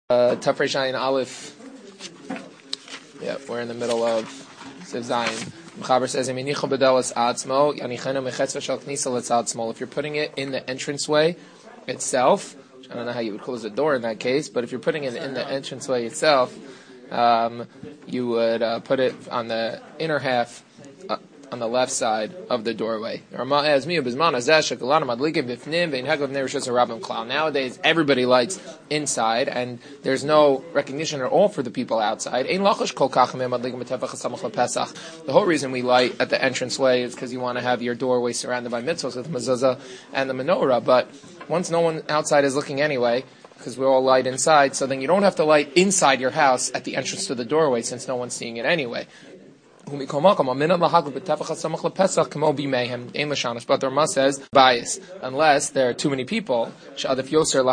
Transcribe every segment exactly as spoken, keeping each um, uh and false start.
Uh, Tafrei Shayin Aleph. Yeah, we're in the middle of Siv Zayin. Mechaber says, "Eminicho bedelas atzmo yanichenu mechetz v'shal knisa letzatzmo." If you're putting it in the entranceway itself, I don't know how you would close the door in that case, but if you're putting it in the entranceway itself, um, you would uh, put it on the inner half. Uh, on the left side of the doorway. Nowadays, everybody lights inside, and there's no recognition at all for the people outside. The whole reason we light at the entranceway is because you want to have your doorway surrounded by mitzvahs with mezuzah and the menorah, but once no one outside is looking anyway, because we all light inside, so then you don't have to light inside your house at the entrance to the doorway since no one's seeing it anyway. But the Rama says bias unless there are too many people. Because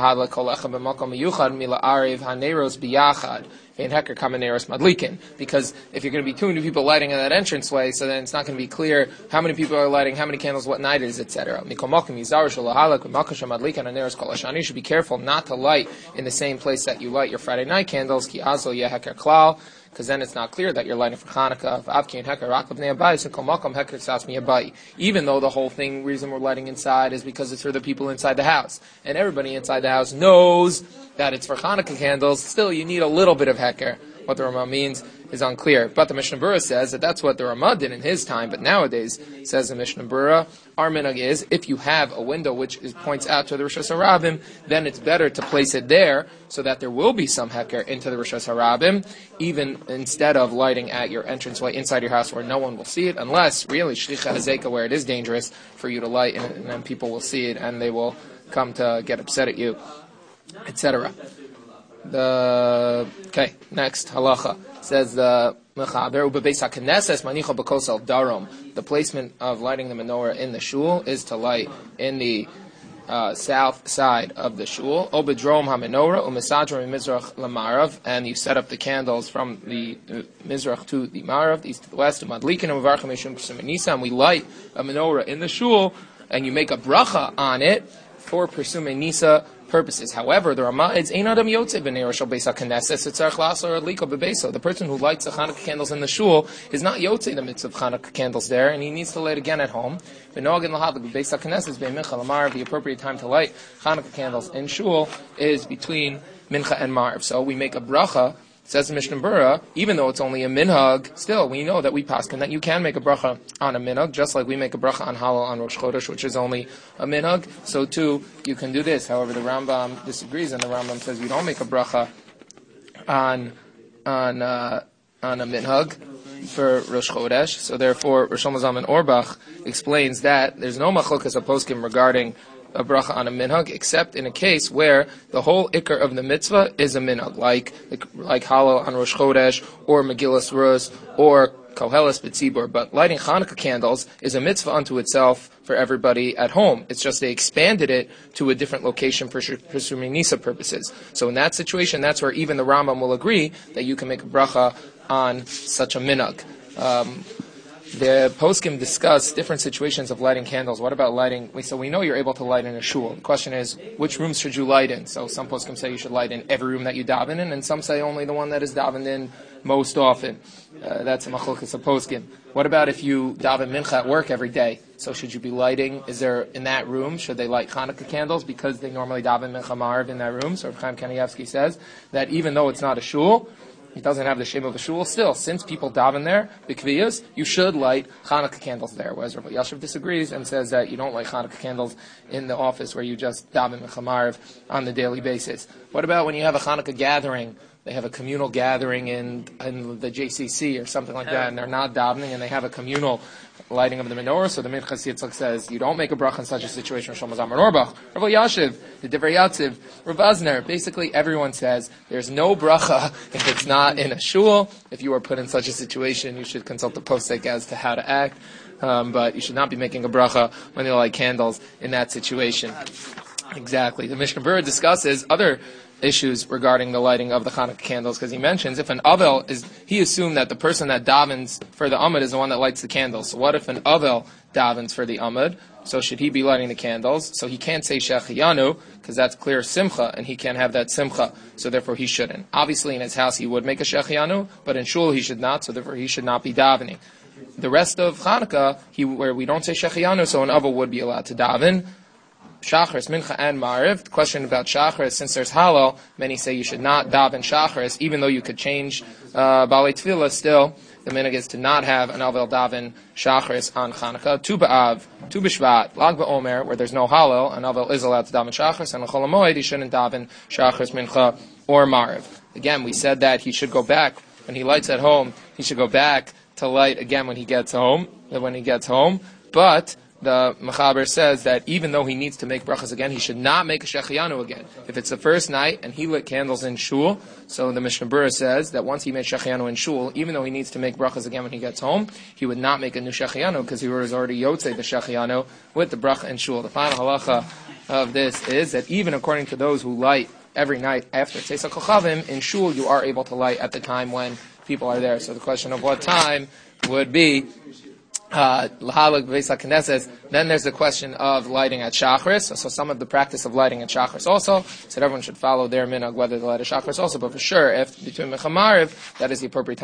if you're going to be too many people lighting in that entranceway, so then it's not going to be clear how many people are lighting, how many candles, what night it is, et cetera. You should be careful not to light in the same place that you light your Friday night candles, because then it's not clear that you're lighting for Hanukkah. Even though the whole thing, reason we're lighting inside is because it's for the people inside the house. And everybody inside the house knows that it's for Hanukkah candles, still you need a little bit of heker. What the Rama means is unclear. But the Mishnah Berurah says that that's what the Rama did in his time, but nowadays, says the Mishnah Berurah, our minhag is, if you have a window which is, points out to the Rosh Hashanah, then it's better to place it there so that there will be some heker into the Rosh Hashanah, even instead of lighting at your entranceway inside your house where no one will see it, unless really Shlicha Hazeka, where it is dangerous for you to light and, and then people will see it and they will come to get upset at you, et cetera. The okay, next halacha says the mechaber ubebeis haKnesses manicha b'kosel darom. The placement of lighting the menorah in the shul is to light in the uh, south side of the shul. Obedrom hamenorah umesadrom mizrach lamarav, and you set up the candles from the uh, mizrach to the marav, the east to the west. Umadlikin umevarchem mishum p'suminisa, and we light a menorah in the shul, and you make a bracha on it for Persumei Nisa purposes. However, the Rama is ein adam yotze b'nei shel beis haKnesses etzarich la'asor adliko bebeso. The person who lights the Hanukkah candles in the shul is not yotze the mitzvah of Hanukkah candles there, and he needs to light again at home. V'noagin lahadlik bebeis haKnesses be'mincha lamarav. The appropriate time to light Hanukkah candles in shul is between mincha and marv. So we make a bracha. Says the Mishnah Berurah, even though it's only a minhag, still we know that we paskin that you can make a bracha on a minhag, just like we make a bracha on Halal on Rosh Chodesh, which is only a minhag. So too, you can do this. However, the Rambam disagrees, and the Rambam says you don't make a bracha on on uh, on a minhag for Rosh Chodesh. So therefore, Rosh Zalman Auerbach explains that there's no machlokas poskim regarding a bracha on a minhag, except in a case where the whole ikar of the mitzvah is a minhag, like like, like Halal on Rosh Chodesh, or Megillas Rus, or Koheles B'tzibur. But lighting Hanukkah candles is a mitzvah unto itself for everybody at home. It's just they expanded it to a different location for Persumei Nisa purposes. So in that situation, that's where even the Rambam will agree that you can make a bracha on such a minhag. Um, The poskim discuss different situations of lighting candles. What about lighting? So we know you're able to light in a shul. The question is, which rooms should you light in? So some poskim say you should light in every room that you daven in, and some say only the one that is davened in most often. Uh, that's a machlokas of poskim. What about if you daven mincha at work every day? So should you be lighting? Is there in that room? Should they light Hanukkah candles because they normally daven mincha marv in that room? So Rav Chaim Kanievsky says that even though it's not a shul, it doesn't have the shape of a shul. Still, since people daven there, b'kviyas, you should light Hanukkah candles there. Whereas Rav Yashiv disagrees and says that you don't light Hanukkah candles in the office where you just daven mechamarv on the daily basis. What about when you have a Hanukkah gathering? They have a communal gathering in, in the J C C or something like that, and they're not davening, and they have a communal lighting of the menorah. So the Minchas Yitzchak says you don't make a bracha in such a situation. Shlomo Zalman Auerbach, Rav Yashiv, the Divrei Yatziv, Rav Azner. Basically, everyone says there's no bracha if it's not in a shul. If you are put in such a situation, you should consult the posek as to how to act. Um, but you should not be making a bracha when you light candles in that situation. Exactly. The Mishnah Berurah discusses other issues regarding the lighting of the Hanukkah candles, because he mentions if an avel is, he assumed that the person that davens for the Amud is the one that lights the candles. So what if an avel davens for the Amud? so should he be lighting the candles? So he can't say Shechiyanu, because that's clear Simcha, and he can't have that Simcha, so therefore he shouldn't. Obviously in his house he would make a Shechiyanu, but in Shul he should not, so therefore he should not be davening. The rest of Chanukah, he, where we don't say Shechiyanu, so an Ava would be allowed to daven. Shacharis, Mincha, and Mariv. The question about Shacharis, since there's Halal, many say you should not daven Shacharis, even though you could change uh, Balei Tefillah still. The minhag is to not have an Avel daven Shacharis on Chanukah. Tu B'Av, Tu B'Shvat, Lag BaOmer, where there's no Halal, an Avel is allowed to daven Shacharis, and on Chol HaMoed he shouldn't daven Shacharis, Mincha, or Mariv. Again, we said that he should go back, when he lights at home, he should go back to light again when he gets home, when he gets home, but the Mechaber says that even though he needs to make brachas again, he should not make a Shechiyanu again. If it's the first night and he lit candles in Shul, so the Mishnah Berurah says that once he made Shechiyanu in Shul, even though he needs to make brachas again when he gets home, he would not make a new Shechiyanu because he was already Yotzei the Shechiyanu with the bracha in Shul. The final halacha of this is that even according to those who light every night after Tzeis HaKochavim, in Shul you are able to light at the time when people are there. So the question of what time would be Uh, then there's the question of lighting at Shacharis. So some of the practice of lighting at Shacharis also. So everyone should follow their minhag whether they light at Shacharis also. But for sure, if between Mincha and Mariv, that is the appropriate time.